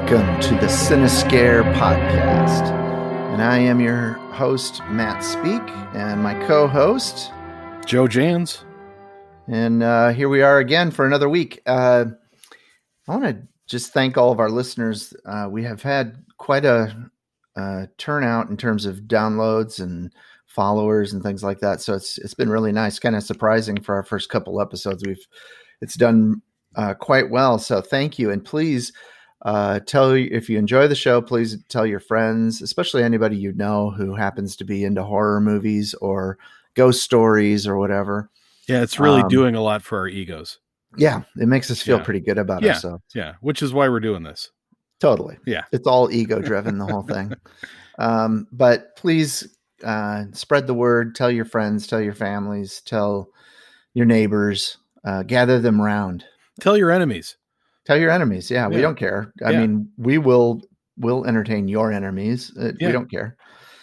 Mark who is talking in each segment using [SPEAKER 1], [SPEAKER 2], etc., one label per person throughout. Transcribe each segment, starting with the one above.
[SPEAKER 1] Welcome to the Cinescare podcast. And I am your host, Matt Speak, and my co-host,
[SPEAKER 2] Joe Jans.
[SPEAKER 1] And here we are again for another week. I want to just thank all of our listeners. We have had quite a turnout in terms of downloads and followers and things like that. So it's been really nice, kind of surprising for our first couple episodes. It's done quite well. So thank you. And please if you enjoy the show, please tell your friends, especially anybody you know who happens to be into horror movies or ghost stories or whatever.
[SPEAKER 2] Yeah, it's really doing a lot for our egos.
[SPEAKER 1] Yeah, it makes us feel pretty good about ourselves.
[SPEAKER 2] Yeah, which is why we're doing this.
[SPEAKER 1] Totally.
[SPEAKER 2] Yeah.
[SPEAKER 1] It's all ego driven, the whole thing. But please spread the word, tell your friends, tell your families, tell your neighbors, gather them around.
[SPEAKER 2] Tell your enemies.
[SPEAKER 1] Tell your enemies. Yeah, we don't care. I mean, we'll entertain your enemies. We don't care.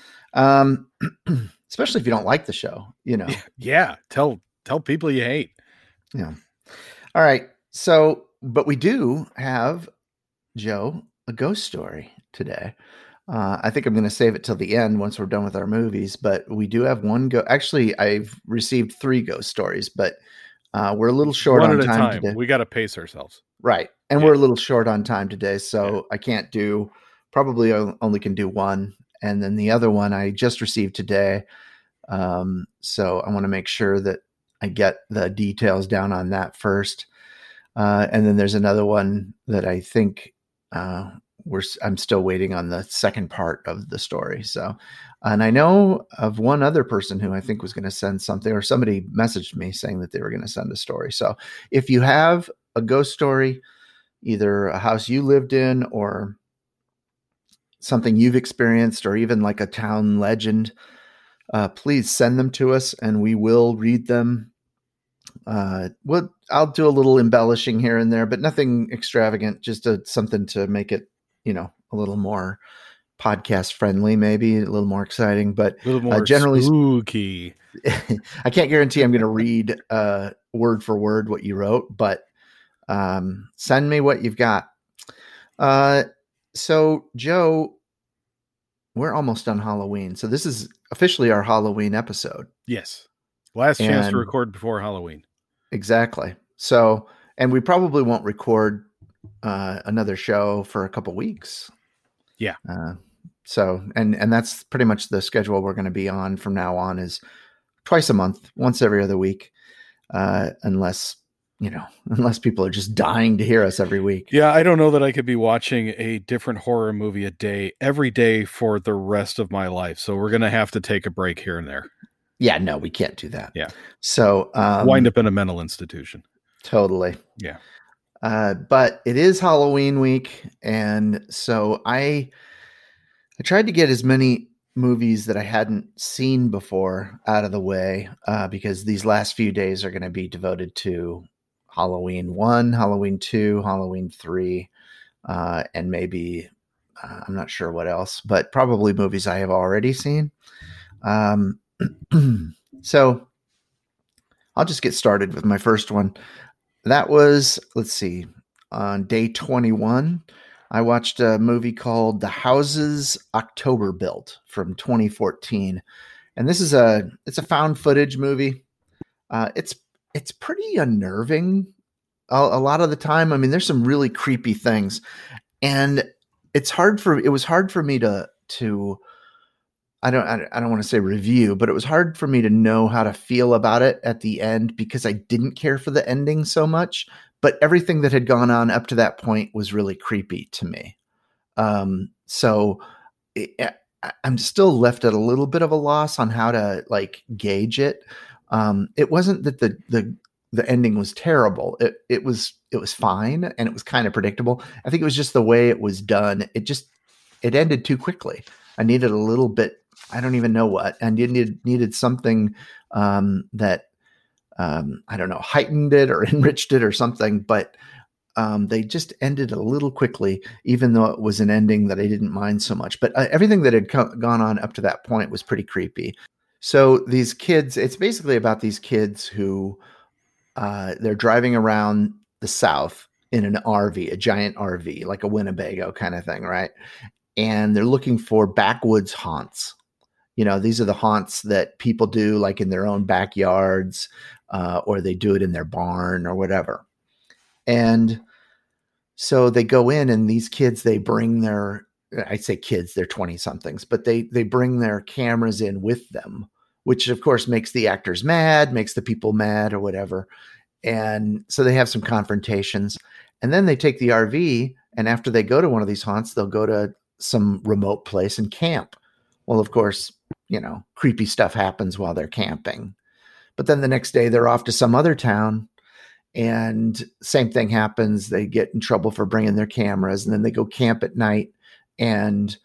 [SPEAKER 1] Especially if you don't like the show, you know.
[SPEAKER 2] Yeah. Tell people you hate.
[SPEAKER 1] Yeah. All right. So, but we do have, Joe, a ghost story today. I think I'm going to save it till the end once we're done with our movies, but we do have one Actually, I've received 3 ghost stories, but we're a little short on time today.
[SPEAKER 2] We got to pace ourselves.
[SPEAKER 1] Right. And we're a little short on time today, so I can't probably only can do one. And then the other one I just received today. So I want to make sure that I get the details down on that first. And then there's another one that I think I'm still waiting on the second part of the story. So, and I know of one other person who I think was going to send something, or somebody messaged me saying that they were going to send a story. So if you have a ghost story, either a house you lived in or something you've experienced, or even like a town legend, please send them to us and we will read them. I'll do a little embellishing here and there, but nothing extravagant, just something to make it, a little more podcast friendly, maybe a little more exciting, but
[SPEAKER 2] a little more
[SPEAKER 1] generally
[SPEAKER 2] spooky.
[SPEAKER 1] I can't guarantee I'm going to read word for word what you wrote, but send me what you've got. So Joe, we're almost on Halloween. So this is officially our Halloween episode.
[SPEAKER 2] Yes. Last chance to record before Halloween.
[SPEAKER 1] Exactly. So, and we probably won't record another show for a couple weeks.
[SPEAKER 2] Yeah.
[SPEAKER 1] So, and that's pretty much the schedule we're going to be on from now on, is twice a month, once every other week. Unless people are just dying to hear us every week.
[SPEAKER 2] Yeah, I don't know that I could be watching a different horror movie every day for the rest of my life. So we're going to have to take a break here and there.
[SPEAKER 1] Yeah, no, we can't do that.
[SPEAKER 2] Yeah.
[SPEAKER 1] So
[SPEAKER 2] wind up in a mental institution.
[SPEAKER 1] Totally.
[SPEAKER 2] Yeah.
[SPEAKER 1] But it is Halloween week. And so I tried to get as many movies that I hadn't seen before out of the way, because these last few days are going to be devoted to Halloween 1, Halloween 2, Halloween 3, and maybe I'm not sure what else, but probably movies I have already seen. So I'll just get started with my first one. That was, let's see, on day 21, I watched a movie called The Houses October Built from 2014. And this is it's a found footage movie. It's pretty unnerving a lot of the time. I mean, there's some really creepy things, and it was hard for me to I don't want to say review, but it was hard for me to know how to feel about it at the end, because I didn't care for the ending so much, but everything that had gone on up to that point was really creepy to me. So I'm still left at a little bit of a loss on how to gauge it. It wasn't that the ending was terrible. It was fine, and it was kind of predictable. I think it was just the way it was done. It ended too quickly. I needed a little bit. I don't even know what. And you needed something that I don't know, heightened it or enriched it or something. But they just ended a little quickly, even though it was an ending that I didn't mind so much. But everything that had gone on up to that point was pretty creepy. So these kids, it's basically about these kids who they're driving around the South in an RV, a giant RV, like a Winnebago kind of thing, right? And they're looking for backwoods haunts. These are the haunts that people do like in their own backyards, or they do it in their barn or whatever. And so they go in, and these kids, they bring I say kids, they're 20 somethings, but they bring their cameras in with them, which of course makes the actors mad, makes the people mad or whatever. And so they have some confrontations, and then they take the RV, and after they go to one of these haunts, they'll go to some remote place and camp. Well, of course, creepy stuff happens while they're camping. But then the next day they're off to some other town, and same thing happens. They get in trouble for bringing their cameras, and then they go camp at night, and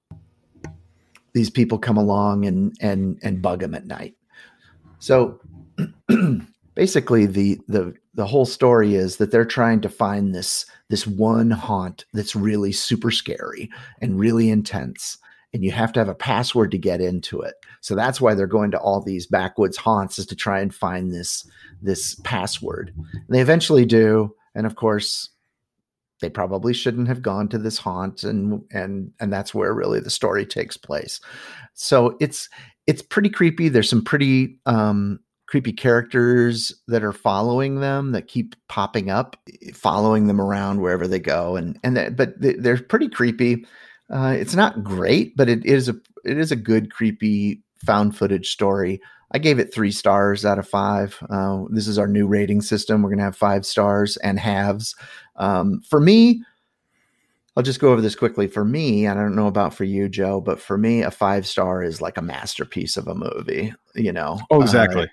[SPEAKER 1] these people come along and bug them at night. So basically the whole story is that they're trying to find this one haunt that's really super scary and really intense, and you have to have a password to get into it. So that's why they're going to all these backwoods haunts, is to try and find this password. And they eventually do, and of course they probably shouldn't have gone to this haunt, and that's where really the story takes place. So it's pretty creepy. There's some pretty creepy characters that are following them, that keep popping up, following them around wherever they go, but they're pretty creepy. It's not great, but it is a good creepy found footage story. I gave it 3 stars out of 5. This is our new rating system. We're going to have 5 stars and halves. For me, I'll just go over this quickly. For me, I don't know about for you, Joe, but for me, a 5-star is like a masterpiece of a movie.
[SPEAKER 2] Oh, exactly.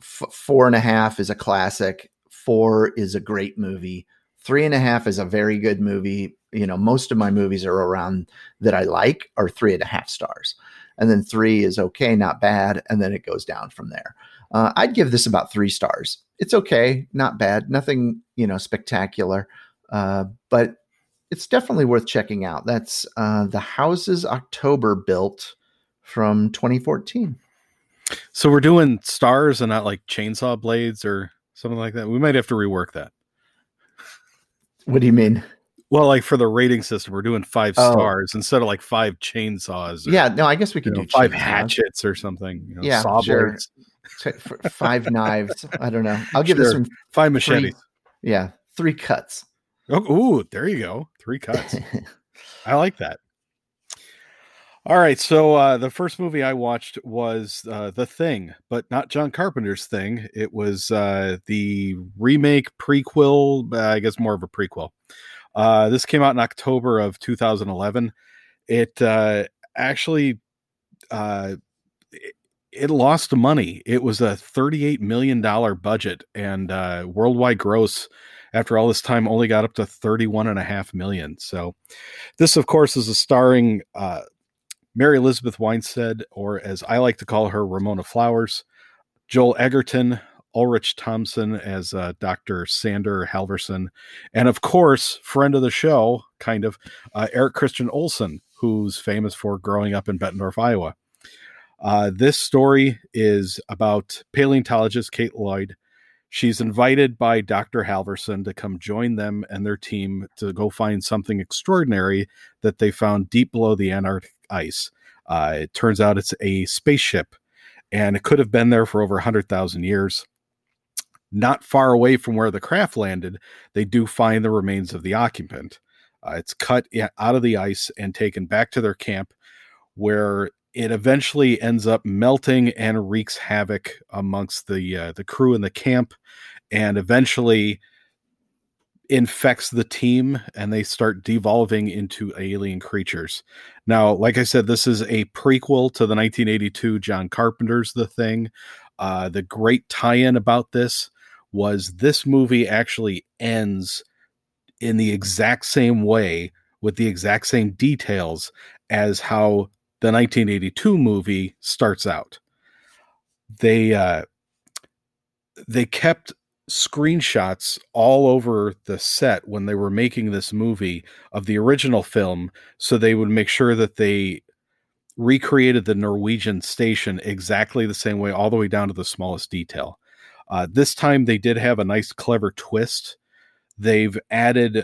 [SPEAKER 1] 4.5 is a classic. 4 is a great movie. 3.5 is a very good movie. Most of my movies are around that I like are 3.5 stars. And then 3 is okay, not bad. And then it goes down from there. I'd give this about 3 stars. It's okay, not bad, nothing, spectacular. But it's definitely worth checking out. That's The Houses October Built from 2014.
[SPEAKER 2] So we're doing stars and not like chainsaw blades or something like that. We might have to rework that.
[SPEAKER 1] What do you mean?
[SPEAKER 2] Well, like for the rating system, we're doing 5 stars instead of like 5 chainsaws.
[SPEAKER 1] Yeah, no, I guess we could do
[SPEAKER 2] 5 hatchets or something.
[SPEAKER 1] Yeah, saw sure. Blades. 5 knives. I don't know. I'll give this one
[SPEAKER 2] 5 machetes.
[SPEAKER 1] 3 cuts.
[SPEAKER 2] Oh, there you go. 3 cuts. I like that. All right, so the first movie I watched was The Thing, but not John Carpenter's Thing. It was the remake prequel, I guess more of a prequel. This came out in October of 2011. It actually it lost money. It was a $38 million budget, and worldwide gross after all this time only got up to $31.5 million. So this, of course, is a starring Mary Elizabeth Winstead, or as I like to call her, Ramona Flowers, Joel Egerton, Ulrich Thompson as Dr. Sander Halverson, and of course, friend of the show, kind of, Eric Christian Olsen, who's famous for growing up in Bettendorf, Iowa. This story is about paleontologist Kate Lloyd. She's invited by Dr. Halverson to come join them and their team to go find something extraordinary that they found deep below the Antarctic ice. It turns out it's a spaceship, and it could have been there for over 100,000 years. Not far away from where the craft landed, they do find the remains of the occupant. It's cut out of the ice and taken back to their camp, where it eventually ends up melting and wreaks havoc amongst the crew in the camp, and eventually infects the team, and they start devolving into alien creatures. Now, like I said, this is a prequel to the 1982 John Carpenter's The Thing. The great tie-in about this was this movie actually ends in the exact same way with the exact same details as how the 1982 movie starts out. They kept screenshots all over the set when they were making this movie of the original film, so they would make sure that they recreated the Norwegian station exactly the same way, all the way down to the smallest detail. This time they did have a nice, clever twist. they've added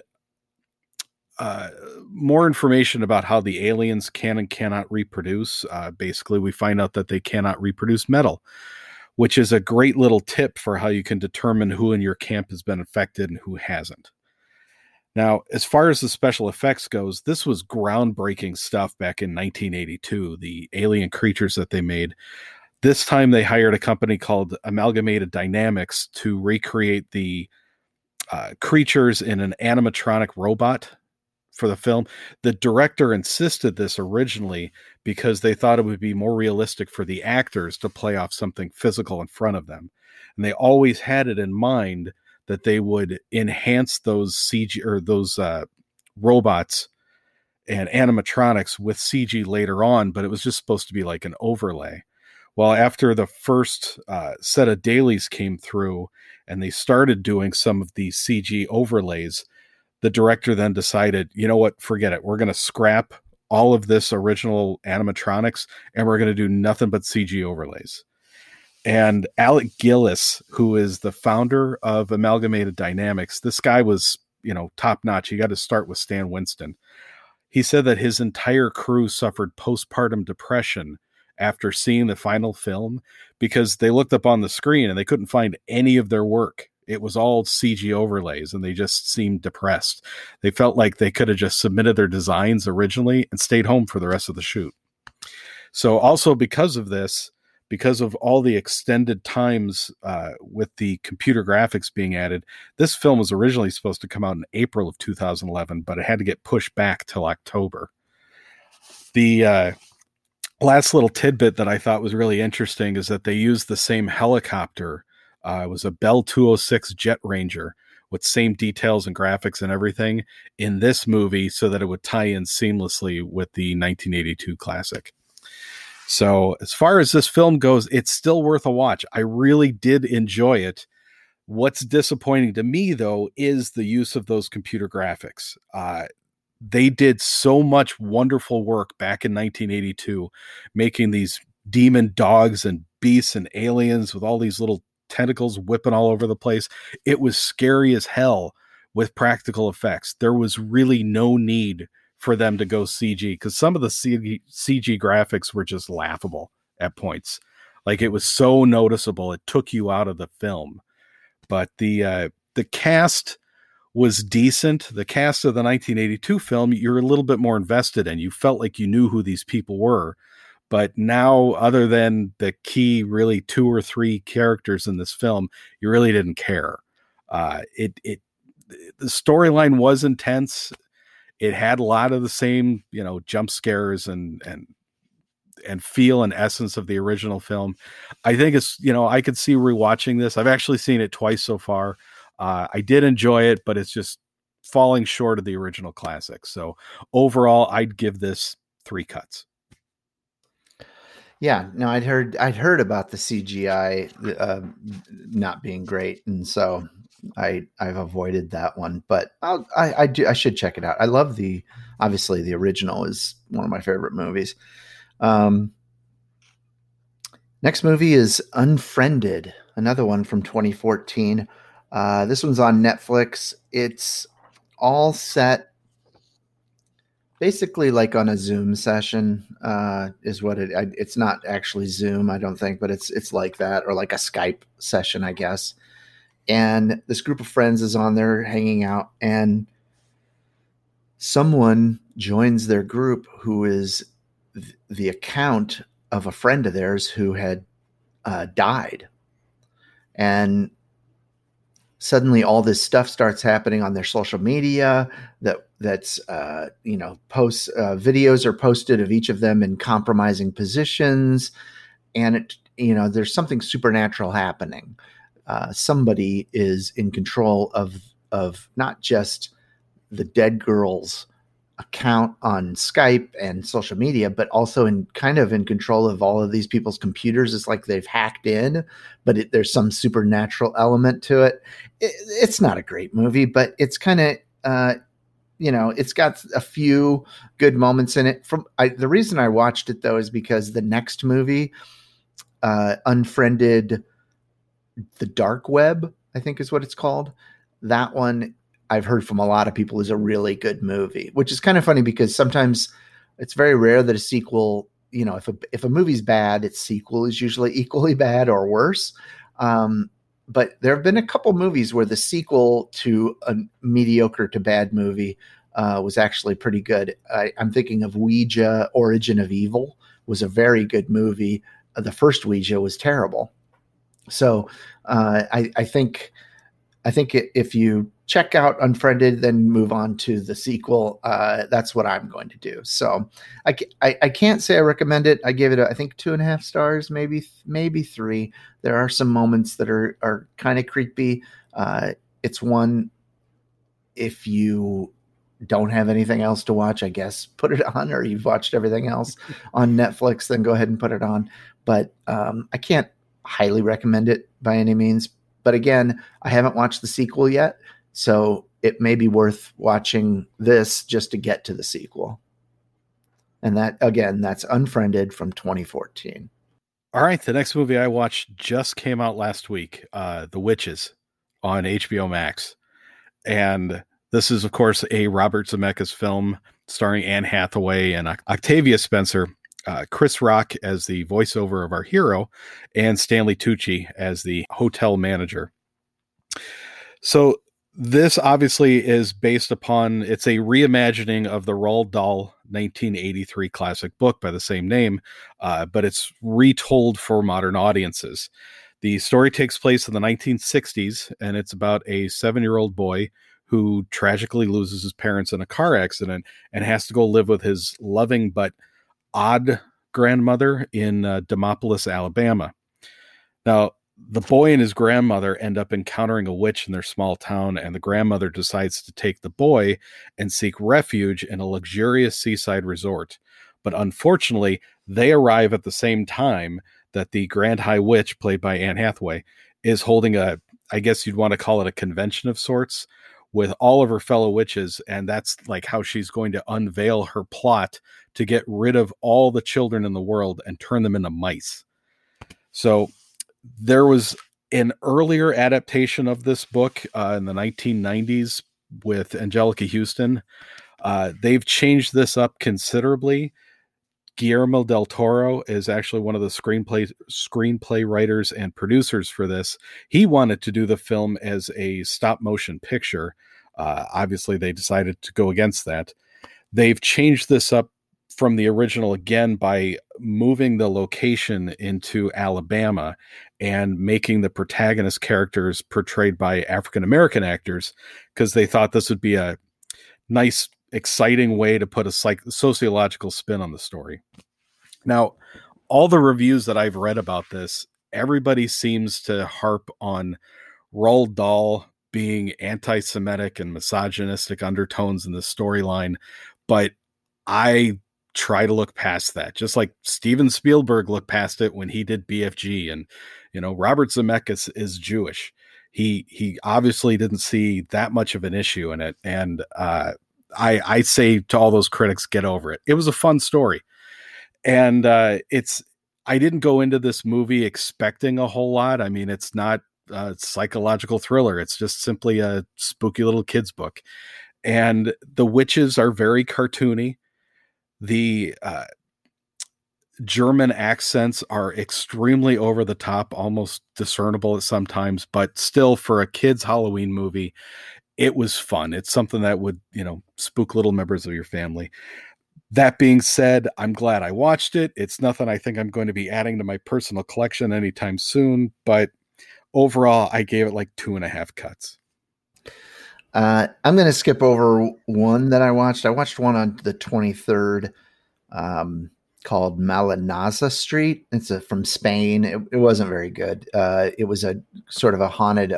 [SPEAKER 2] more information about how the aliens can and cannot reproduce. Basically, we find out that they cannot reproduce metal, which is a great little tip for how you can determine who in your camp has been affected and who hasn't. Now, as far as the special effects goes, this was groundbreaking stuff back in 1982, the alien creatures that they made. This time they hired a company called Amalgamated Dynamics to recreate the creatures in an animatronic robot for the film. The director insisted this originally because they thought it would be more realistic for the actors to play off something physical in front of them. And they always had it in mind that they would enhance those CG or those robots and animatronics with CG later on, but it was just supposed to be like an overlay. Well, after the first set of dailies came through and they started doing some of these CG overlays, the director then decided, you know what, forget it. We're going to scrap all of this original animatronics and we're going to do nothing but CG overlays. And Alec Gillis, who is the founder of Amalgamated Dynamics, this guy was, top notch. You got to start with Stan Winston. He said that his entire crew suffered postpartum depression after seeing the final film because they looked up on the screen and they couldn't find any of their work. It was all CG overlays and they just seemed depressed. They felt like they could have just submitted their designs originally and stayed home for the rest of the shoot. So also because of this, because of all the extended times with the computer graphics being added, this film was originally supposed to come out in April of 2011, but it had to get pushed back till October. The last little tidbit that I thought was really interesting is that they used the same helicopter. It was a Bell 206 Jet Ranger with same details and graphics and everything in this movie so that it would tie in seamlessly with the 1982 classic. So as far as this film goes, it's still worth a watch. I really did enjoy it. What's disappointing to me, though, is the use of those computer graphics. They did so much wonderful work back in 1982, making these demon dogs and beasts and aliens with all these little tentacles whipping all over the place. It was scary as hell with practical effects. There was really no need for them to go CG because some of the CG graphics were just laughable at points. Like it was so noticeable, it took you out of the film. But the cast was decent. The cast of the 1982 film, you're a little bit more invested in. You felt like you knew who these people were. But now, other than the key, really 2 or 3 characters in this film, you really didn't care. The storyline was intense. It had a lot of the same, jump scares and feel and essence of the original film. I think it's, I could see rewatching this. I've actually seen it twice so far. I did enjoy it, but it's just falling short of the original classic. So overall, I'd give this 3 cuts.
[SPEAKER 1] Yeah, no, I'd heard about the CGI not being great, and so I've avoided that one. But I should check it out. I love obviously the original is one of my favorite movies. Next movie is Unfriended, another one from 2014. This one's on Netflix. It's all set basically like on a Zoom session, is what it's not actually Zoom, I don't think, but it's like that, or like a Skype session, I guess. And this group of friends is on there hanging out, and someone joins their group who is the account of a friend of theirs who had died. And suddenly all this stuff starts happening on their social media that's posts, videos are posted of each of them in compromising positions. And there's something supernatural happening. Somebody is in control of not just the dead girl's account on Skype and social media, but also in control of all of these people's computers. It's like they've hacked in, but there's some supernatural element to it. It's not a great movie, but it's kind of, it's got a few good moments in it. The reason I watched it though is because the next movie, Unfriended, The Dark Web, I think is what it's called. That one I've heard from a lot of people is a really good movie, which is kind of funny because sometimes it's very rare that a sequel, if a movie's bad, its sequel is usually equally bad or worse. But there have been a couple movies where the sequel to a mediocre to bad movie was actually pretty good. I'm thinking of Ouija, Origin of Evil was a very good movie. The first Ouija was terrible. So I think if you check out Unfriended, then move on to the sequel. That's what I'm going to do. So I can't say I recommend it. I gave it, I think 2.5 stars, maybe 3. There are some moments that are kind of creepy. It's one, if you don't have anything else to watch, I guess put it on, or you've watched everything else on Netflix, then go ahead and put it on. But I can't highly recommend it by any means. But again, I haven't watched the sequel yet, so it may be worth watching this just to get to the sequel. And that, again, that's Unfriended from 2014.
[SPEAKER 2] All right, the next movie I watched just came out last week, The Witches on HBO Max. And this is, of course, a Robert Zemeckis film starring Anne Hathaway and Octavia Spencer, Chris Rock as the voiceover of our hero, and Stanley Tucci as the hotel manager. So this obviously is based upon, it's a reimagining of the Roald Dahl 1983 classic book by the same name, but it's retold for modern audiences. The story takes place in the 1960s, and it's about a 7-year-old boy who tragically loses his parents in a car accident and has to go live with his loving but odd grandmother in Demopolis, Alabama. Now, the boy and his grandmother end up encountering a witch in their small town, and the grandmother decides to take the boy and seek refuge in a luxurious seaside resort. But unfortunately, they arrive at the same time that the Grand High Witch, played by Anne Hathaway, is holding I guess you'd want to call it a convention of sorts, with all of her fellow witches, and that's like how she's going to unveil her plot to get rid of all the children in the world and turn them into mice. So there was an earlier adaptation of this book in the 1990s with Angelica Houston. They've changed this up considerably. Guillermo del Toro is actually one of the screenplay writers and producers for this. He wanted to do the film as a stop motion picture. Obviously, they decided to go against that. They've changed this up from the original again by moving the location into Alabama and making the protagonist characters portrayed by African-American actors, because they thought this would be a nice, exciting way to put a sociological spin on the story. Now, all the reviews that I've read about this, everybody seems to harp on Roald Dahl being anti-Semitic and misogynistic undertones in the storyline, but I try to look past that, just like Steven Spielberg looked past it when he did BFG. And Robert Zemeckis is Jewish. He obviously didn't see that much of an issue in it, and I say to all those critics, get over it. It was a fun story. And I didn't go into this movie expecting a whole lot. I mean, it's not a psychological thriller. It's just simply a spooky little kid's book. And the witches are very cartoony. The German accents are extremely over the top, almost discernible at sometimes, but still, for a kid's Halloween movie, it was fun. It's something that would, spook little members of your family. That being said, I'm glad I watched it. It's nothing I think I'm going to be adding to my personal collection anytime soon, but overall, I gave it like 2.5 cuts.
[SPEAKER 1] I'm going to skip over one that I watched. I watched one on the 23rd called Malinaza Street. It's from Spain. It wasn't very good. It was a sort of a haunted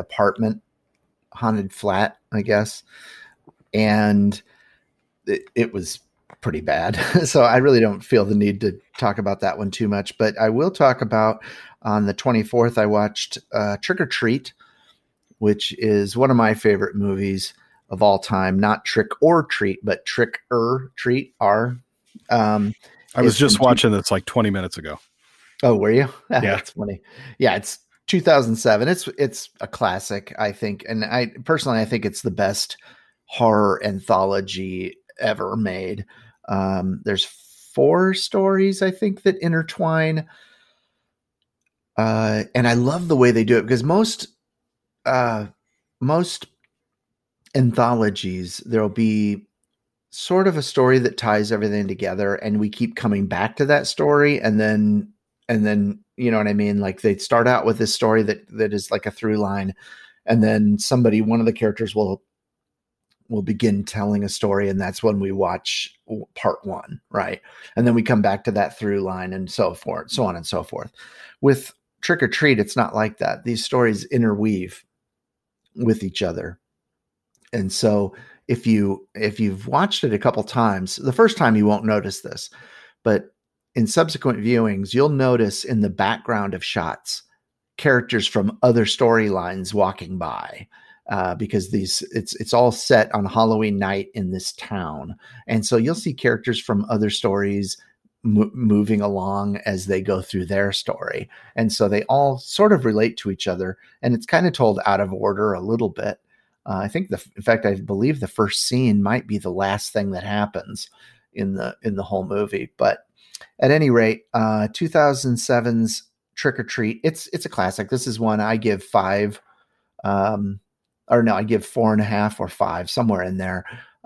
[SPEAKER 1] flat, I guess. And it was pretty bad. So I really don't feel the need to talk about that one too much, but I will talk about on the 24th, I watched Trick or Treat, which is one of my favorite movies of all time. Not Trick or Treat, but Trick or Treat.
[SPEAKER 2] I was just watching this like 20 minutes ago.
[SPEAKER 1] Oh, were you?
[SPEAKER 2] Yeah.
[SPEAKER 1] That's funny. Yeah, it's 2007. It's a classic, I think, and I think it's the best horror anthology ever made. There's 4 stories, I think, that intertwine, and I love the way they do it, because most anthologies, there'll be sort of a story that ties everything together, and we keep coming back to that story, and then you know what I mean? Like, they start out with this story that is like a through line, and then one of the characters will begin telling a story, and that's when we watch part 1, right? And then we come back to that through line, and so forth, so on and so forth. With Trick or Treat, it's not like that. These stories interweave with each other. And so if you've watched it a couple times, the first time you won't notice this, but in subsequent viewings, you'll notice in the background of shots characters from other storylines walking by, because it's all set on Halloween night in this town, and so you'll see characters from other stories moving along as they go through their story, and so they all sort of relate to each other, and it's kind of told out of order a little bit. I think in fact, I believe the first scene might be the last thing that happens in the whole movie. But at any rate, 2007's Trick or Treat, it's a classic. This is one I give 5, or no, I give 4.5 or 5, somewhere in there.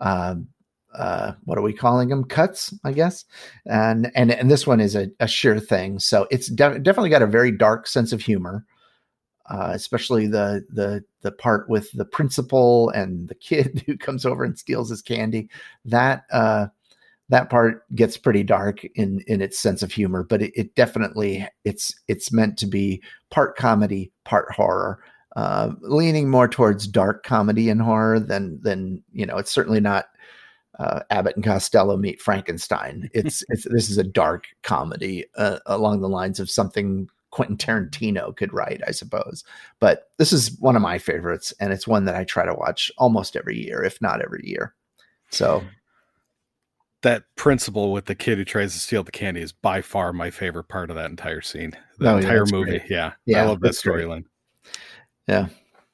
[SPEAKER 1] What are we calling them? Cuts, I guess. And this one is a sure thing. So it's definitely got a very dark sense of humor. Especially the part with the principal and the kid who comes over and steals his candy. That part gets pretty dark in its sense of humor, but it definitely it's meant to be part comedy, part horror, leaning more towards dark comedy and horror than it's certainly not Abbott and Costello meet Frankenstein. This is a dark comedy along the lines of something Quentin Tarantino could write, I suppose. But this is one of my favorites, and it's one that I try to watch almost every year, if not every year. So
[SPEAKER 2] that principal with the kid who tries to steal the candy is by far my favorite part of that entire scene, entire movie.
[SPEAKER 1] Great.
[SPEAKER 2] Yeah.
[SPEAKER 1] I
[SPEAKER 2] love that storyline.
[SPEAKER 1] Yeah.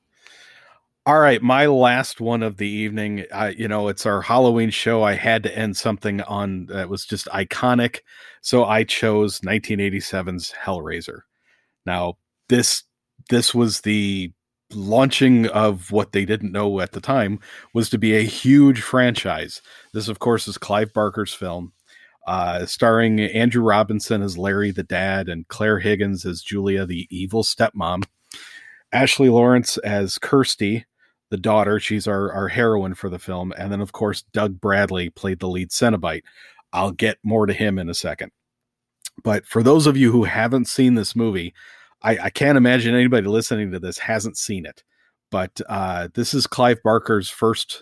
[SPEAKER 2] All right, my last one of the evening, it's our Halloween show. I had to end something on that was just iconic, so I chose 1987's Hellraiser. Now, this was the launching of what they didn't know at the time was to be a huge franchise. This, of course, is Clive Barker's film, starring Andrew Robinson as Larry the dad and Claire Higgins as Julia, the evil stepmom, Ashley Lawrence as Kirsty, the daughter. She's our heroine for the film. And then, of course, Doug Bradley played the lead Cenobite. I'll get more to him in a second. But for those of you who haven't seen this movie, I can't imagine anybody listening to this hasn't seen it. But this is Clive Barker's first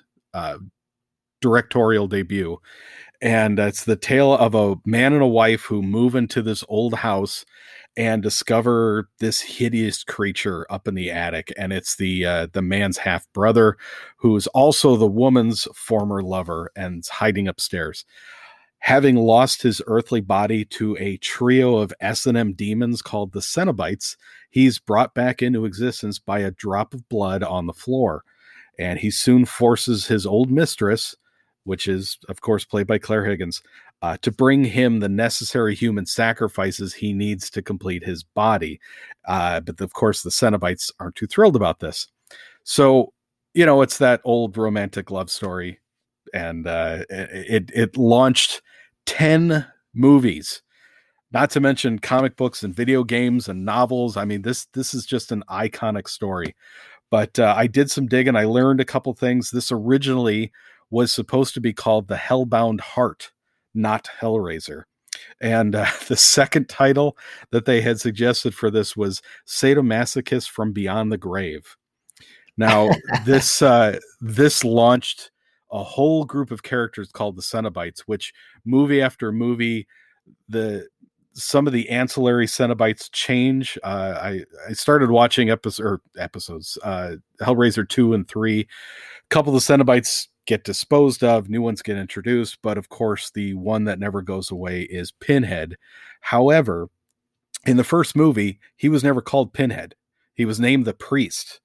[SPEAKER 2] directorial debut. And it's the tale of a man and a wife who move into this old house and discover this hideous creature up in the attic. And it's the man's half brother, who is also the woman's former lover and is hiding upstairs. Having lost his earthly body to a trio of S&M demons called the Cenobites, he's brought back into existence by a drop of blood on the floor. And he soon forces his old mistress, which is, of course, played by Claire Higgins, to bring him the necessary human sacrifices he needs to complete his body. But of course, the Cenobites aren't too thrilled about this. So, it's that old romantic love story. And it launched 10 movies, not to mention comic books and video games and novels. I mean, this is just an iconic story. But I did some digging. I learned a couple things. This originally was supposed to be called The Hellbound Heart, not Hellraiser. And the second title that they had suggested for this was Sadomasochist from Beyond the Grave. Now, this launched a whole group of characters called the Cenobites, which movie after movie, some of the ancillary Cenobites change. I started watching episodes, Hellraiser 2 and 3. A couple of the Cenobites get disposed of, new ones get introduced, but of course the one that never goes away is Pinhead. However, in the first movie, he was never called Pinhead. He was named the priest.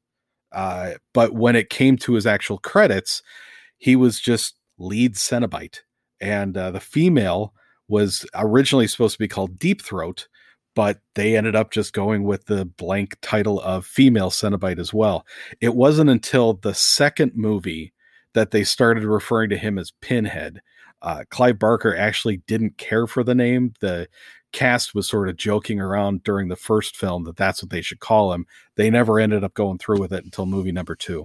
[SPEAKER 2] But when it came to his actual credits, he was just lead Cenobite. And the female was originally supposed to be called Deep Throat, but they ended up just going with the blank title of female Cenobite as well. It wasn't until the second movie that they started referring to him as Pinhead. Clive Barker actually didn't care for the name. The cast was sort of joking around during the first film that that's what they should call him. They never ended up going through with it until movie number 2.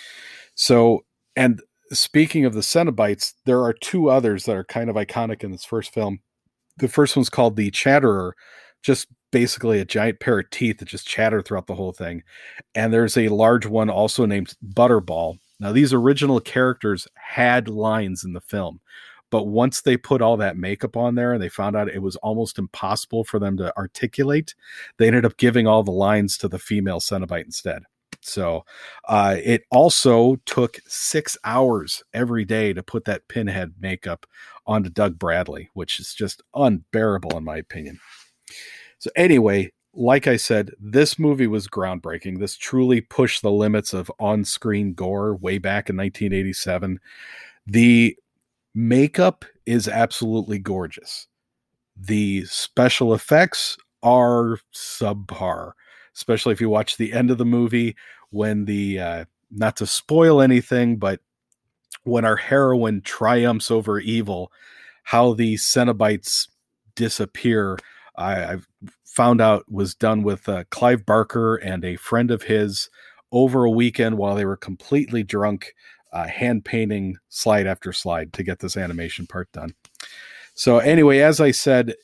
[SPEAKER 2] So, and speaking of the Cenobites, there are 2 others that are kind of iconic in this first film. The first one's called the Chatterer, just basically a giant pair of teeth that just chatter throughout the whole thing. And there's a large one also named Butterball. Now, these original characters had lines in the film, but once they put all that makeup on there and they found out it was almost impossible for them to articulate, they ended up giving all the lines to the female Cenobite instead. So it also took 6 hours every day to put that Pinhead makeup onto Doug Bradley, which is just unbearable in my opinion. So anyway, like I said, this movie was groundbreaking. This truly pushed the limits of on-screen gore way back in 1987. The makeup is absolutely gorgeous. The special effects are subpar, especially if you watch the end of the movie when the, not to spoil anything, but when our heroine triumphs over evil, how the Cenobites disappear, I've found out was done with Clive Barker and a friend of his over a weekend while they were completely drunk, hand painting slide after slide to get this animation part done. So anyway, as I said,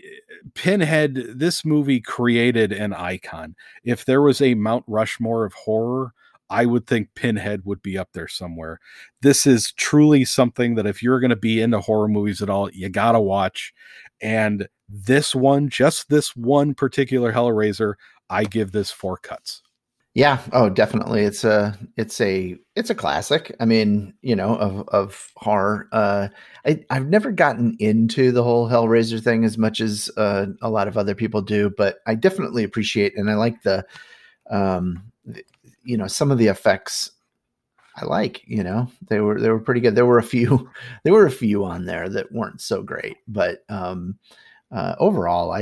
[SPEAKER 2] Pinhead, this movie created an icon. If there was a Mount Rushmore of horror, I would think Pinhead would be up there somewhere. This is truly something that if you're going to be into horror movies at all, you got to watch. And this one, just this one particular Hellraiser, I give this 4 cuts.
[SPEAKER 1] Yeah. Oh, definitely. It's a classic. I mean, of horror. I've never gotten into the whole Hellraiser thing as much as a lot of other people do, but I definitely appreciate, and I like some of the effects. I like, they were pretty good. There were a few on there that weren't so great, but overall,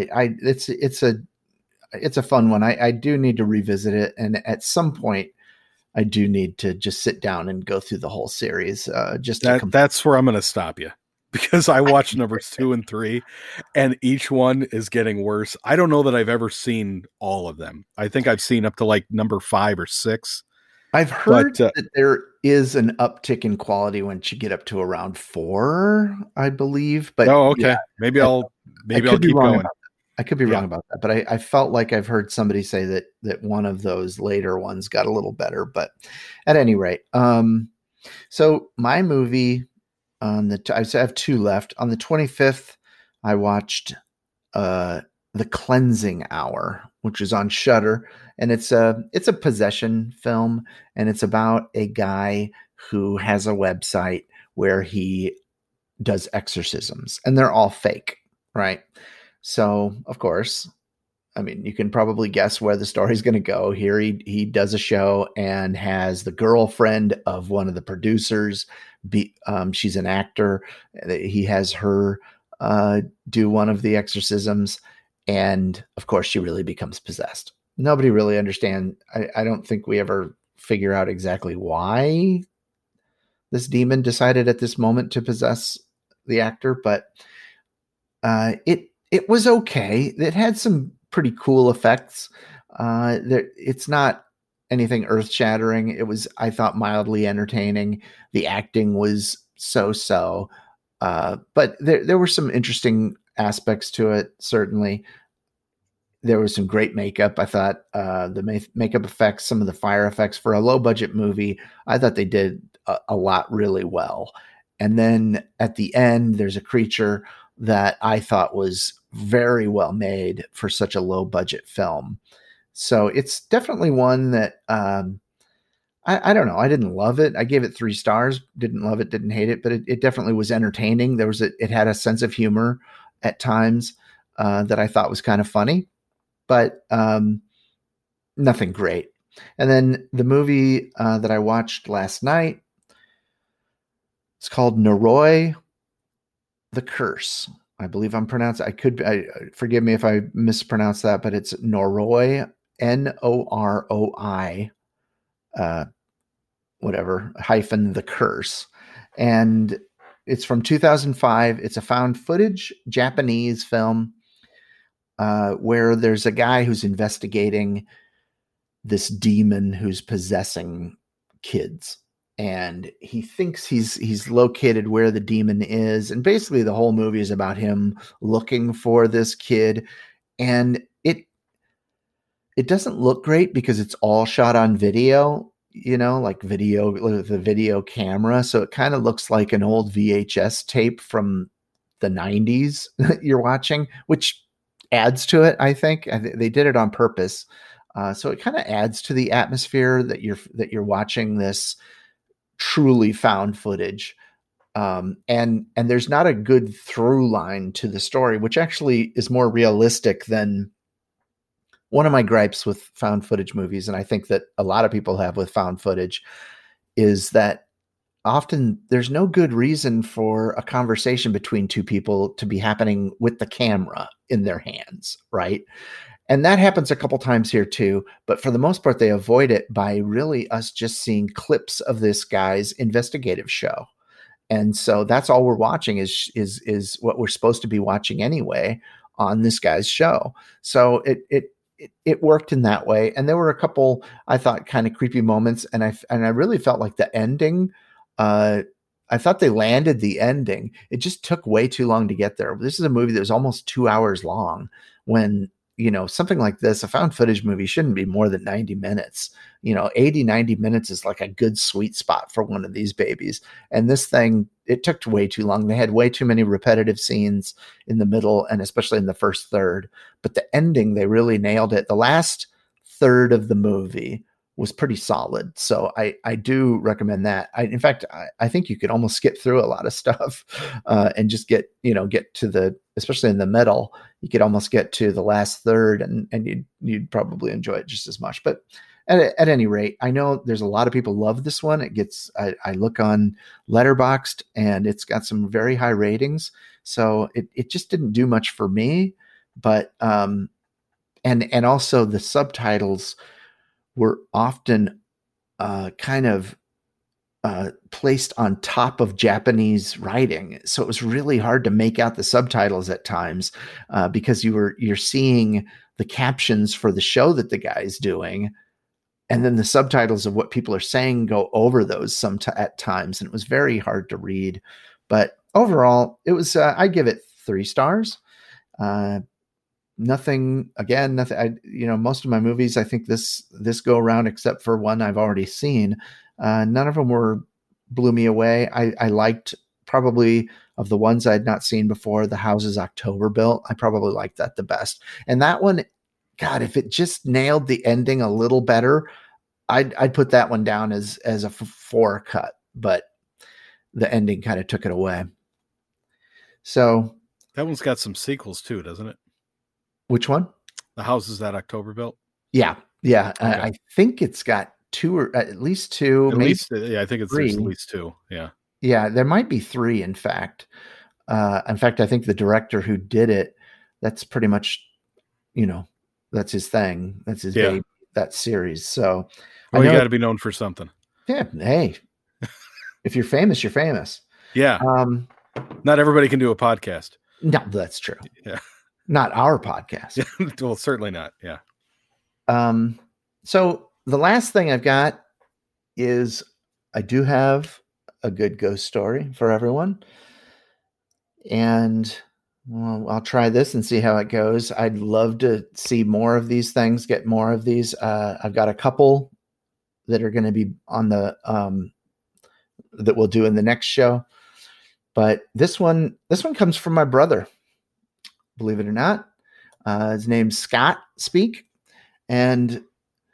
[SPEAKER 1] it's a fun one. I do need to revisit it. And at some point I do need to just sit down and go through the whole series. That's
[SPEAKER 2] where I'm going to stop you, because I watched numbers 2 and 3 and each one is getting worse. I don't know that I've ever seen all of them. I think I've seen up to like number 5 or 6.
[SPEAKER 1] I've heard that there is an uptick in quality once you get up to around 4, I believe. But
[SPEAKER 2] okay. Yeah, maybe I'll keep going.
[SPEAKER 1] I could be wrong about that, but I felt like I've heard somebody say that one of those later ones got a little better. But at any rate, so my movie I have 2 left. On the 25th, I watched The Cleansing Hour, which is on Shudder, and it's a possession film, and it's about a guy who has a website where he does exorcisms, and they're all fake, right? So, of course, I mean, you can probably guess where the story's going to go. Here he does a show and has the girlfriend of one of the producers. She's an actor. He has her do one of the exorcisms. And, of course, she really becomes possessed. Nobody really understands. I don't think we ever figure out exactly why this demon decided at this moment to possess the actor. But it was okay. It had some pretty cool effects. It's not anything earth-shattering. It was, I thought, mildly entertaining. The acting was so-so. But there were some interesting aspects to it, certainly. There was some great makeup. I thought the makeup effects, some of the fire effects for a low-budget movie, I thought they did a lot really well. And then at the end, there's a creature that I thought was very well made for such a low budget film. So it's definitely one that I don't know. I didn't love it. I gave it 3 stars. Didn't love it, didn't hate it, but it definitely was entertaining. It had a sense of humor at times that I thought was kind of funny. But nothing great. And then the movie that I watched last night, it's called Noroi the Curse. I believe I'm pronouncing. Forgive me if I mispronounce that, but it's Noroi, Noroi, whatever hyphen the Curse, and it's from 2005. It's a found footage Japanese film where there's a guy who's investigating this demon who's possessing kids, and he thinks he's located where the demon is, and basically the whole movie is about him looking for this kid, and it doesn't look great because it's all shot on video, like the video camera, so it kind of looks like an old VHS tape from the 90s that you're watching, which adds to it. I think they did it on purpose. So it kind of adds to the atmosphere that you're watching this truly found footage. And there's not a good through line to the story, which actually is more realistic than one of my gripes with found footage movies. And I think that a lot of people have with found footage is that often there's no good reason for a conversation between two people to be happening with the camera in their hands. Right. And that happens a couple times here too, but for the most part, they avoid it by really us just seeing clips of this guy's investigative show. And so that's all we're watching is what we're supposed to be watching anyway on this guy's show. So it worked in that way. And there were a couple, I thought, kind of creepy moments. And I really felt like the ending, I thought they landed the ending. It just took way too long to get there. This is a movie that was almost 2 hours long when, something like this, a found footage movie shouldn't be more than 90 minutes. 80, 90 minutes is like a good sweet spot for one of these babies. And this thing, it took way too long. They had way too many repetitive scenes in the middle and especially in the first third. But the ending, they really nailed it. The last third of the movie was pretty solid. So I do recommend that. In fact, I think you could almost skip through a lot of stuff and just get to the, especially in the middle, you could almost get to the last third and you'd probably enjoy it just as much. But at any rate, I know there's a lot of people love this one. It gets, I look on Letterboxd and it's got some very high ratings. So it just didn't do much for me, but, and also the subtitles were often kind of placed on top of Japanese writing. So it was really hard to make out the subtitles at times because you're seeing the captions for the show that the guy's doing. And then the subtitles of what people are saying go over those at times. And it was very hard to read. But overall, it was, I give it 3 stars. Nothing. Most of my movies, I think this go around, except for one I've already seen, none of them blew me away. I liked, probably of the ones I had not seen before, The Houses October Built. I probably liked that the best. And that one, God, if it just nailed the ending a little better, I'd put that one down as a 4 cut, but the ending kind of took it away. So
[SPEAKER 2] that one's got some sequels too, doesn't it?
[SPEAKER 1] Which one?
[SPEAKER 2] The Houses That October Built.
[SPEAKER 1] Yeah. Okay. I think it's got 2 or at least 2.
[SPEAKER 2] At least, I think it's at least 2. Yeah.
[SPEAKER 1] Yeah, there might be 3, in fact. I think the director who did it, that's pretty much, that's his thing. That's his baby, that series. So,
[SPEAKER 2] you got to be known for something.
[SPEAKER 1] Yeah. Hey, if you're famous, you're famous.
[SPEAKER 2] Yeah. Not everybody can do a podcast.
[SPEAKER 1] No, that's true.
[SPEAKER 2] Yeah.
[SPEAKER 1] Not our podcast.
[SPEAKER 2] Well, certainly not. Yeah.
[SPEAKER 1] So the last thing I've got is I do have a good ghost story for everyone. And I'll try this and see how it goes. I'd love to see more of these things, get more of these. I've got a couple that are going to be on the, that we'll do in the next show. But this one comes from my brother, believe it or not. His name's Scott Speak. And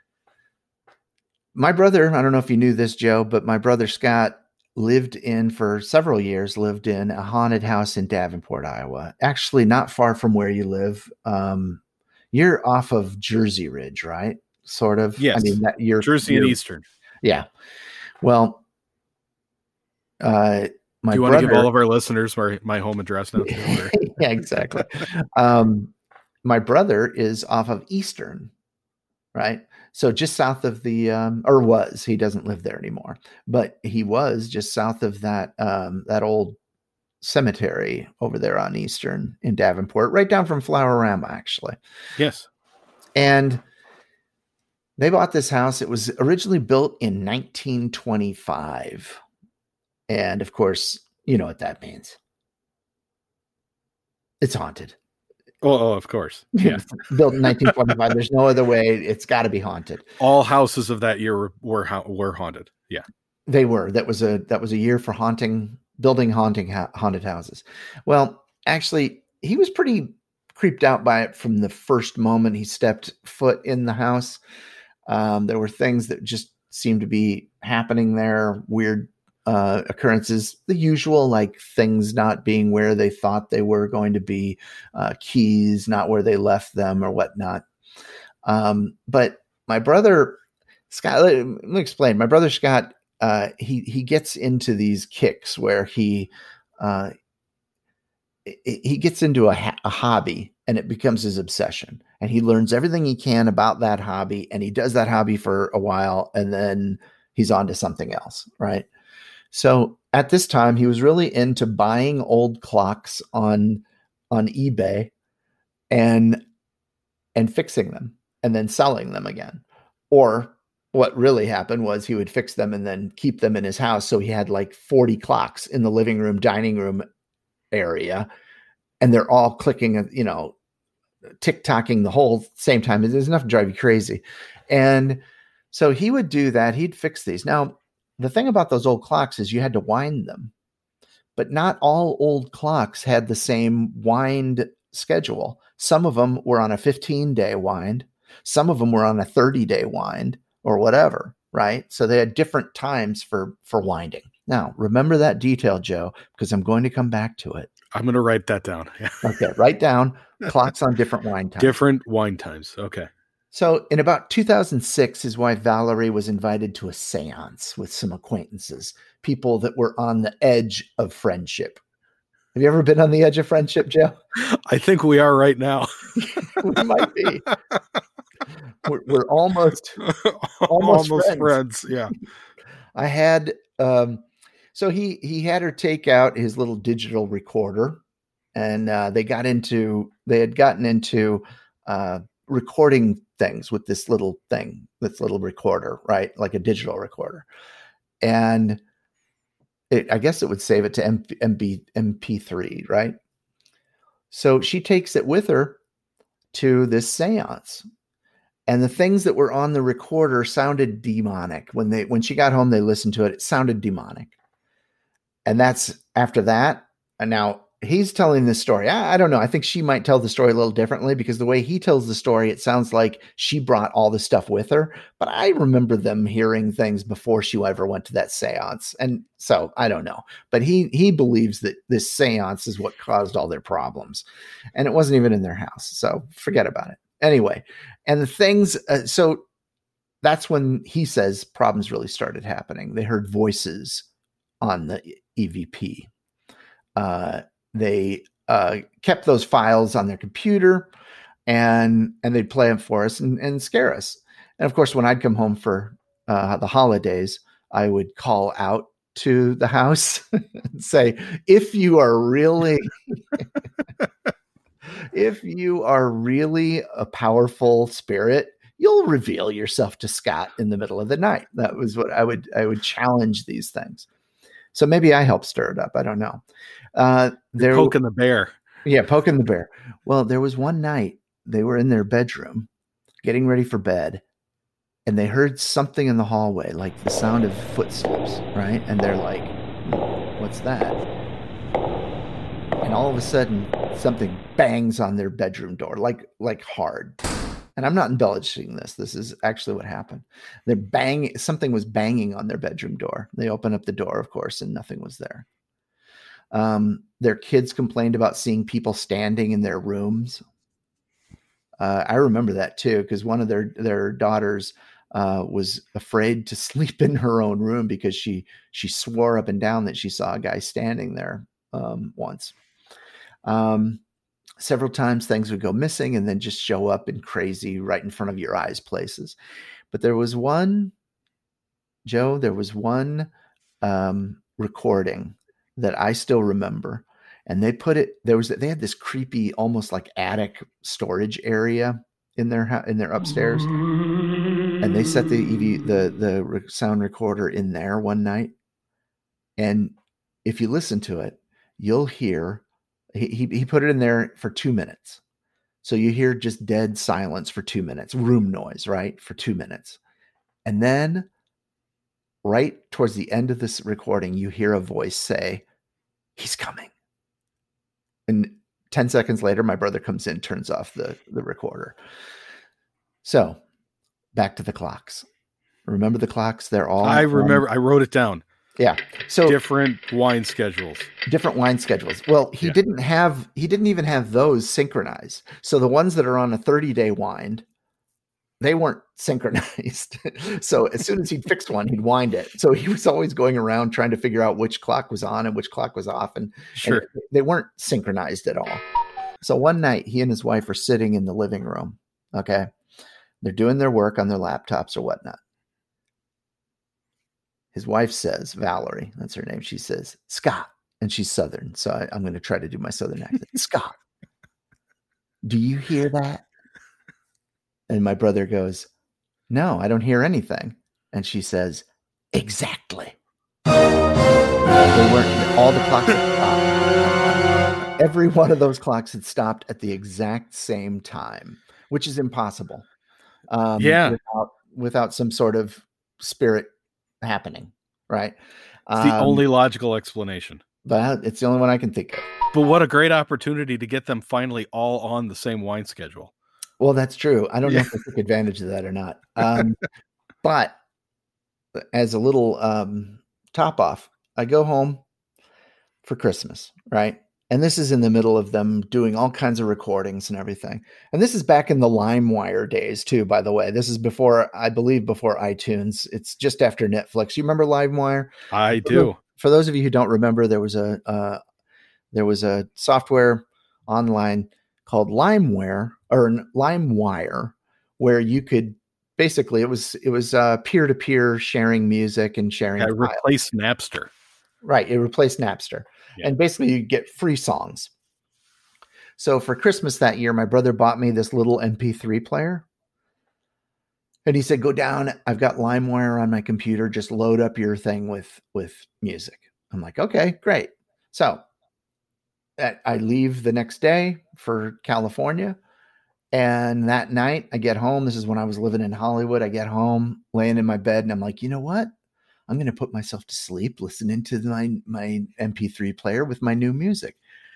[SPEAKER 1] my brother, I don't know if you knew this, Joe, but my brother Scott for several years, lived in a haunted house in Davenport, Iowa. Actually, not far from where you live. You're off of Jersey Ridge, right? sort of.
[SPEAKER 2] Yes.
[SPEAKER 1] I mean, that year,
[SPEAKER 2] Jersey and Eastern.
[SPEAKER 1] Yeah. Well, my
[SPEAKER 2] Do you
[SPEAKER 1] brother,
[SPEAKER 2] want to give all of our listeners my home address now? Too,
[SPEAKER 1] yeah, exactly. My brother is off of Eastern, right? So just south of the, or was, he doesn't live there anymore, but he was just south of that, that old cemetery over there on Eastern in Davenport, right down from Flowerama, actually.
[SPEAKER 2] Yes.
[SPEAKER 1] And they bought this house. It was originally built in 1925. And of course, you know what that means. It's haunted.
[SPEAKER 2] Oh, of course. Yeah.
[SPEAKER 1] Built in 1925. There's no other way. It's got to be haunted.
[SPEAKER 2] All houses of that year were haunted. Yeah.
[SPEAKER 1] They were. That was a year for building haunted houses. Well, actually, he was pretty creeped out by it from the first moment he stepped foot in the house. There were things that just seemed to be happening there, weird occurrences, the usual, like things not being where they thought they were going to be, keys not where they left them or whatnot. But my brother Scott, let me explain. My brother Scott, he gets into these kicks where he gets into a hobby and it becomes his obsession, and he learns everything he can about that hobby, and he does that hobby for a while, and then he's on to something else, right? So at this time, he was really into buying old clocks on eBay and fixing them and then selling them again. Or what really happened was he would fix them and then keep them in his house. So he had like 40 clocks in the living room, dining room area, and they're all clicking, tick-tocking the whole same time. There's enough to drive you crazy. And so he would do that. He'd fix these. Now, the thing about those old clocks is you had to wind them, but not all old clocks had the same wind schedule. Some of them were on a 15-day wind. Some of them were on a 30-day wind or whatever, right? So they had different times for winding. Now, remember that detail, Joe, because I'm going to come back to it.
[SPEAKER 2] I'm going to write that down.
[SPEAKER 1] Okay, write down clocks on different wind times.
[SPEAKER 2] Different wind times. Okay.
[SPEAKER 1] So in about 2006, his wife Valerie was invited to a seance with some acquaintances, people that were on the edge of friendship. Have you ever been on the edge of friendship, Joe?
[SPEAKER 2] I think we are right now.
[SPEAKER 1] We might be. We're almost
[SPEAKER 2] friends. Yeah.
[SPEAKER 1] I had, so he had her take out his little digital recorder, and they had gotten into recording things with this little recorder, right? Like a digital recorder. And I guess it would save it to MP3, right? So she takes it with her to this seance. And the things that were on the recorder sounded demonic. When she got home, they listened to it. It sounded demonic. And that's after that. And now he's telling this story. I don't know. I think she might tell the story a little differently, because the way he tells the story, it sounds like she brought all the stuff with her. But I remember them hearing things before she ever went to that seance. And so I don't know. But he believes that this seance is what caused all their problems. And it wasn't even in their house. So forget about it. Anyway, and the things, so that's when he says problems really started happening. They heard voices on the EVP. They kept those files on their computer, and they'd play them for us and scare us. And of course, when I'd come home for the holidays, I would call out to the house and say, if you are really a powerful spirit, you'll reveal yourself to Scott in the middle of the night. That was what I would challenge these things. So maybe I helped stir it up. I don't know.
[SPEAKER 2] They're poking the bear.
[SPEAKER 1] Yeah, poking the bear. Well, there was one night they were in their bedroom getting ready for bed, and they heard something in the hallway, like the sound of footsteps, right? And they're like, what's that? And all of a sudden, something bangs on their bedroom door, like hard. And I'm not embellishing this. This is actually what happened. Something was banging on their bedroom door. They opened up the door, of course, and nothing was there. Their kids complained about seeing people standing in their rooms. I remember that too, because one of their daughters was afraid to sleep in her own room because she swore up and down that she saw a guy standing there once. Several times things would go missing and then just show up in crazy right in front of your eyes places. But there was one, Joe, recording that I still remember. And they they had this creepy, almost like attic storage area in their upstairs. And they set the sound recorder in there one night. And if you listen to it, you'll hear, he put it in there for 2 minutes. So you hear just dead silence for 2 minutes, room noise, right? For 2 minutes. And then right towards the end of this recording, you hear a voice say, "He's coming." And 10 seconds later, my brother comes in, turns off the recorder. So back to the clocks. Remember the clocks? They're all.
[SPEAKER 2] I remember. I wrote it down.
[SPEAKER 1] Yeah. So
[SPEAKER 2] different wine schedules.
[SPEAKER 1] Well, he didn't even have those synchronized. So the ones that are on a 30-day wind, they weren't synchronized. So as soon as he'd fixed one, he'd wind it. So he was always going around trying to figure out which clock was on and which clock was off. And they weren't synchronized at all. So one night he and his wife are sitting in the living room. Okay. They're doing their work on their laptops or whatnot. His wife says, Valerie, that's her name. She says, "Scott." And she's Southern. So I'm going to try to do my Southern accent. "Scott, do you hear that?" And my brother goes, "No, I don't hear anything." And she says, "Exactly." All the clocks had stopped. Every one of those clocks had stopped at the exact same time, which is impossible. Without some sort of spirit happening, right?
[SPEAKER 2] It's the only logical explanation.
[SPEAKER 1] But it's the only one I can think of.
[SPEAKER 2] But what a great opportunity to get them finally all on the same wine schedule.
[SPEAKER 1] Well, that's true. I don't know if I took advantage of that or not. But as a little top off, I go home for Christmas, right? And this is in the middle of them doing all kinds of recordings and everything. And this is back in the LimeWire days too, by the way. This is before iTunes. It's just after Netflix. You remember LimeWire?
[SPEAKER 2] I do.
[SPEAKER 1] For those of you who don't remember, there was a software online called LimeWire, where you could basically, it was peer-to-peer sharing music and sharing.
[SPEAKER 2] It replaced Napster.
[SPEAKER 1] Right. It replaced Napster. Yeah. And basically you get free songs. So for Christmas that year, my brother bought me this little MP3 player. And he said, "Go down. I've got LimeWire on my computer. Just load up your thing with music." I'm like, "Okay, great." So I leave the next day for California. And that night I get home. This is when I was living in Hollywood. I get home, laying in my bed, and I'm like, you know what? I'm going to put myself to sleep listening to my MP3 player with my new music.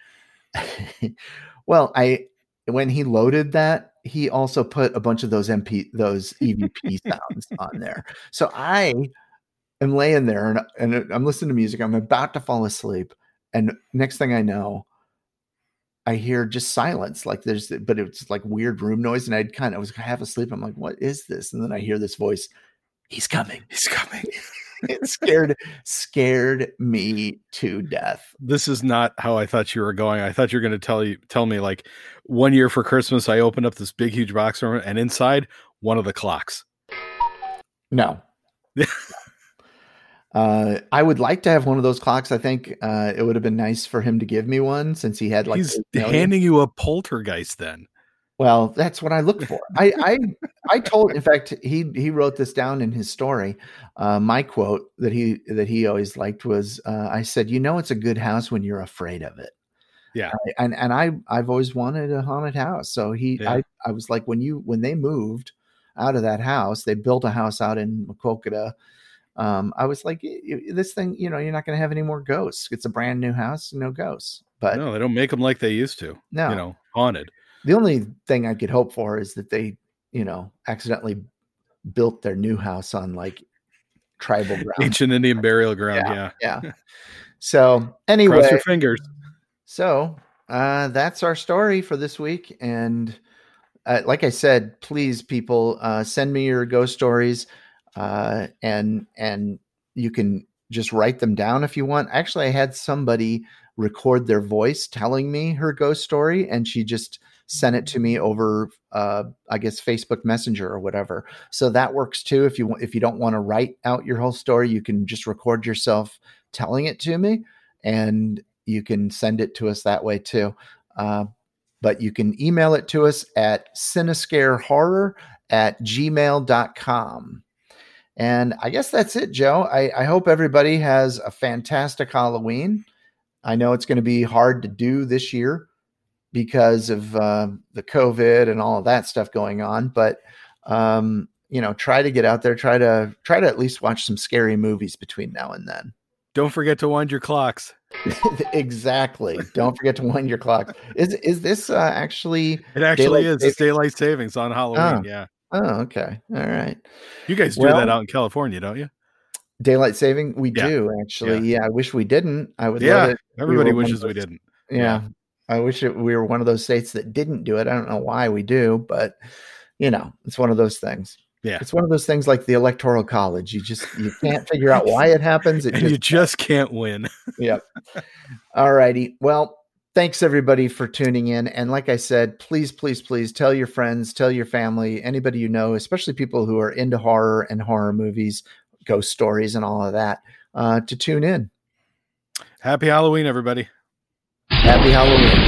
[SPEAKER 1] Well, when he loaded that, he also put a bunch of those EVP sounds on there. So I am laying there and I'm listening to music. I'm about to fall asleep. And next thing I know, I hear just silence, but it's like weird room noise. And I was half asleep. I'm like, what is this? And then I hear this voice, "He's coming. He's coming." It scared me to death.
[SPEAKER 2] This is not how I thought you were going. I thought you were going to tell me like, one year for Christmas, I opened up this big, huge box room and inside one of the clocks.
[SPEAKER 1] No. I would like to have one of those clocks. I think it would have been nice for him to give me one since he had
[SPEAKER 2] he's handing you a poltergeist then.
[SPEAKER 1] Well, that's what I look for. I told, in fact, he wrote this down in his story. My quote that he always liked was, I said, "It's a good house when you're afraid of it."
[SPEAKER 2] Yeah.
[SPEAKER 1] And I've always wanted a haunted house. So I was like, when they moved out of that house, they built a house out in Maquoketa. I was like, this thing, you're not going to have any more ghosts. It's a brand new house, no ghosts. But
[SPEAKER 2] no, they don't make them like they used to. No, haunted.
[SPEAKER 1] The only thing I could hope for is that they, accidentally built their new house on like tribal ground,
[SPEAKER 2] ancient Indian burial ground.
[SPEAKER 1] Yeah. So anyway,
[SPEAKER 2] cross your fingers.
[SPEAKER 1] So that's our story for this week, and like I said, please, people, send me your ghost stories, and you can just write them down if you want. Actually, I had somebody record their voice telling me her ghost story, and she just sent it to me over, I guess, Facebook Messenger or whatever. So that works too. If you don't want to write out your whole story, you can just record yourself telling it to me, and you can send it to us that way too. But you can email it to us at cinescarehorror@gmail.com. And I guess that's it, Joe. I hope everybody has a fantastic Halloween. I know it's going to be hard to do this year because of the COVID and all of that stuff going on. But, try to get out there, try to at least watch some scary movies between now and then.
[SPEAKER 2] Don't forget to wind your clocks.
[SPEAKER 1] Exactly. Don't forget to wind your clocks. Is this actually?
[SPEAKER 2] It actually is. It's daylight savings on Halloween. Yeah.
[SPEAKER 1] Oh, okay. All right.
[SPEAKER 2] You guys do that out in California, don't you?
[SPEAKER 1] Daylight saving? We do, actually. Yeah. I wish we didn't. I would love it.
[SPEAKER 2] Everybody wishes we didn't.
[SPEAKER 1] Yeah. I wish we were one of those states that didn't do it. I don't know why we do, but it's one of those things.
[SPEAKER 2] Yeah.
[SPEAKER 1] It's one of those things like the Electoral College. You can't figure out why it happens.
[SPEAKER 2] You just can't win.
[SPEAKER 1] Yep. All righty. Well, thanks everybody for tuning in. And like I said, please, please, please tell your friends, tell your family, anybody you know, especially people who are into horror and horror movies, ghost stories and all of that, to tune in.
[SPEAKER 2] Happy Halloween, everybody.
[SPEAKER 1] Happy Halloween.